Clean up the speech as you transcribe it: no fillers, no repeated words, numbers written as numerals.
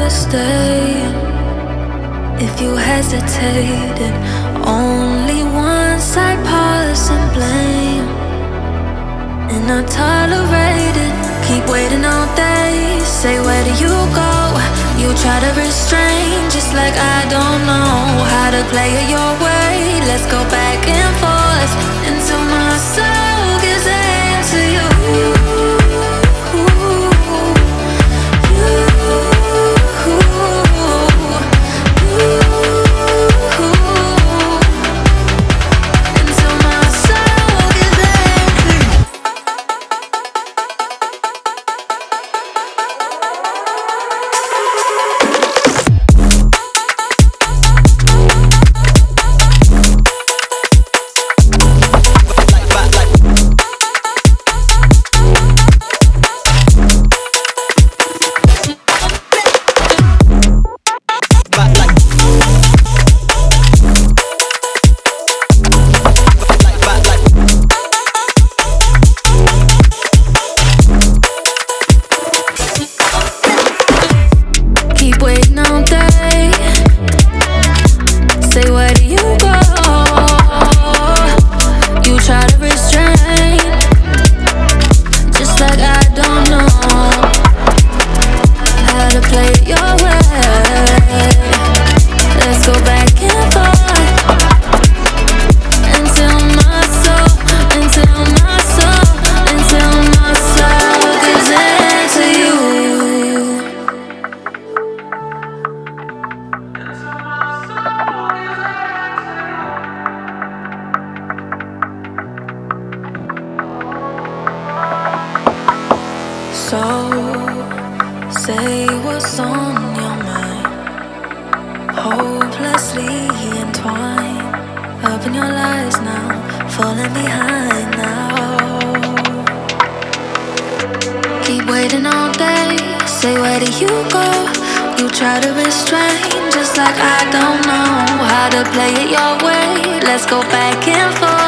stay if you hesitated. Only once I pause and blame, and I tolerate it. Keep waiting all day. Say, where do you go? You try to restrain, just like I don't know how to play it your way. Let's go back and forth until my soul gives in to you. So, say what's on your mind. Hopelessly entwined up in your lies now, falling behind now. Keep waiting all day. Say, where do you go? You try to restrain, just like I don't know how to play it your way. Let's go back and forth